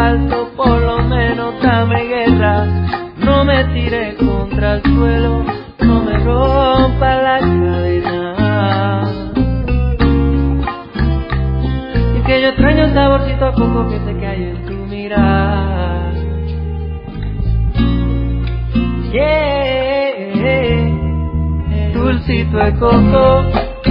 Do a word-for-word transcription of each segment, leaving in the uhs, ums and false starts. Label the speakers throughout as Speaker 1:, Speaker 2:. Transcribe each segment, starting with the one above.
Speaker 1: falto, por lo menos dame guerra. No me tires contra el suelo, no me rompa la cadena. Y que yo extraño el saborcito a coco que sé que hay en tu mirar. Yeah, dulcito de coco,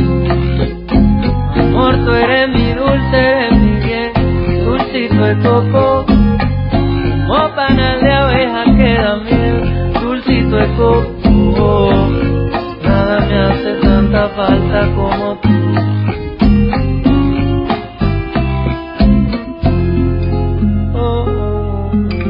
Speaker 1: amor, tú eres mi dulce, eres mi bien. Dulcito de coco, como panal de abeja que da miel. Dulcito de coco, nada me hace tanta falta como tú. Oh, oh.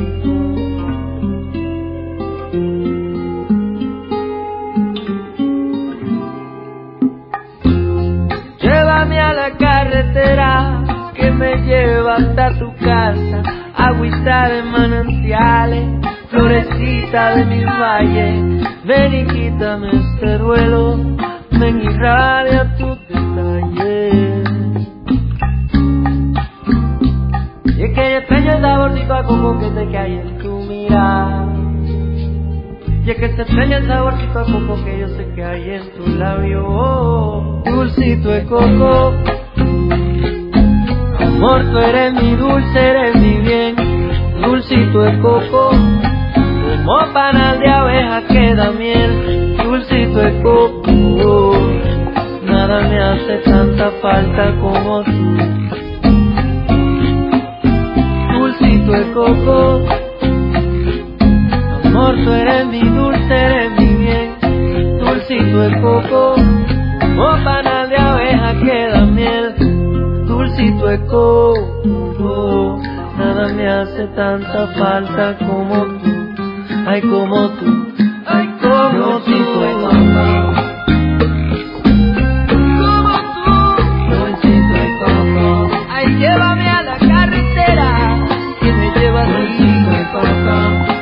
Speaker 1: Llévame a la carretera que me lleva hasta tu casa, agüita de manantiales, florecita de mi valle. Ven y quítame este duelo, ven y irradia tus detalles. Y es que yo extraño el saborcito a coco que sé que hay en tu mirar. Y es que te extraña el saborcito a coco que yo sé que hay en tu labio. Dulcito de coco, amor, tú eres mi dulce, eres mi bien. Dulcito de coco, como panal de abeja que da miel. Dulcito de coco, nada me hace tanta falta como tú. Dulcito de coco, amor, tú eres mi dulce, eres mi bien. Dulcito de coco, como panal de abeja que da miel. Dulcito de coco, nada me hace tanta falta como tú. Ay, como tú, ay, como tú. Dulcito de coco, como tú. Dulcito de coco, ay, llévame a la carretera que me lleva. Dulcito de coco.